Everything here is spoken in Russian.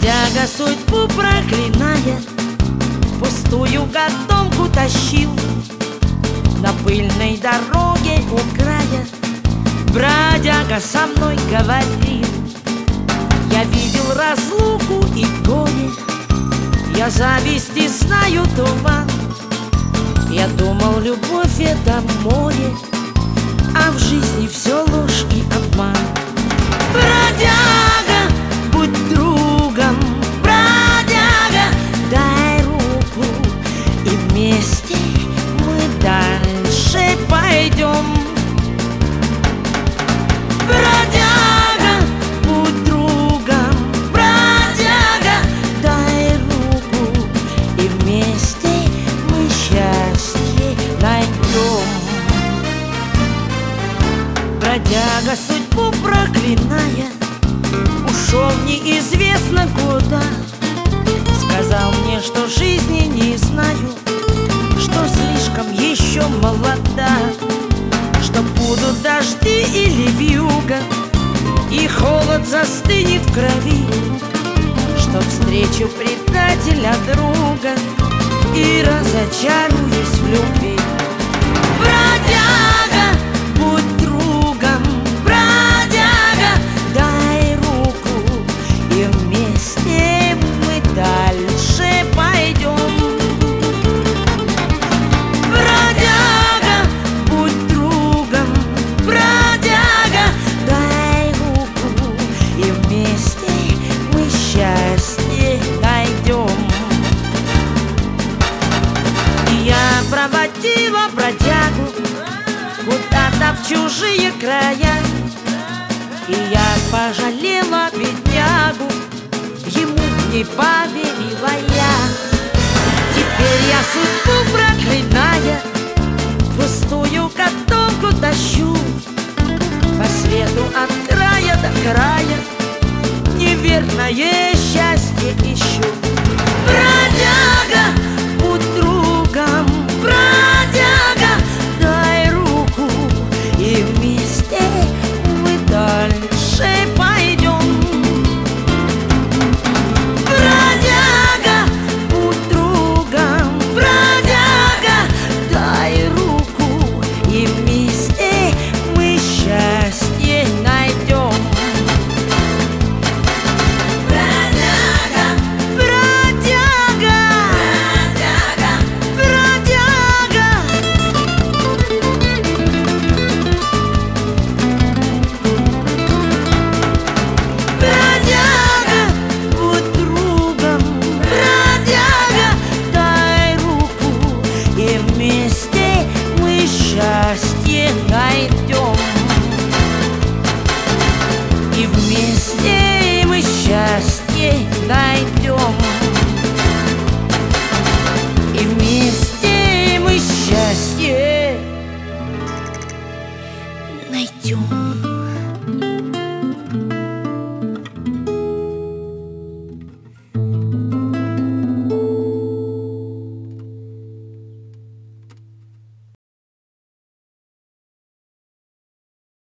Бродяга судьбу проклиная, пустую котомку тащил. На пыльной дороге у края бродяга со мной говорил: я видел разлуку и горе, я зависти знаю туман. Я думал, любовь — это море, а в жизни все ложь и обман. Бродяга, будь другом, бродяга, дай руку, и вместе мы дальше пойдем. Бродяга, будь другом, бродяга, дай руку, и вместе мы счастье найдем. Бродяга судьбу проклиная ушел неизвестно куда. Сказал мне, что жизни не знаю, что слишком еще молода, что будут дожди или вьюга, и холод застынет в крови, что встречу предателя друга и разочаруюсь в любви. Бродяга, будь другом, бродяга, дай руку, и вместе мы дальше пойдем. Бродяга, будь другом, бродяга, дай руку, и вместе мы счастье найдем. И я проводила бродягу куда-то в чужие края, и я пожалела беднягу, ему не поверила я. Теперь я судьбу проклиная пустую котомку тащу, по свету от края до края неверное счастье ищу. Бродяга, будь другом, бродяга, дай руку, и вместе мы дальше пойдем. Бродяга, будь другом, бродяга, дай руку, и вместе мы счастье найдем. Бродяга, бродяга, бродяга, бродяга. Бродяга, будь другом, бродяга, дай руку, и вместе мы счастье найдем. И вместе мы счастье найдем. И вместе мы счастье найдем.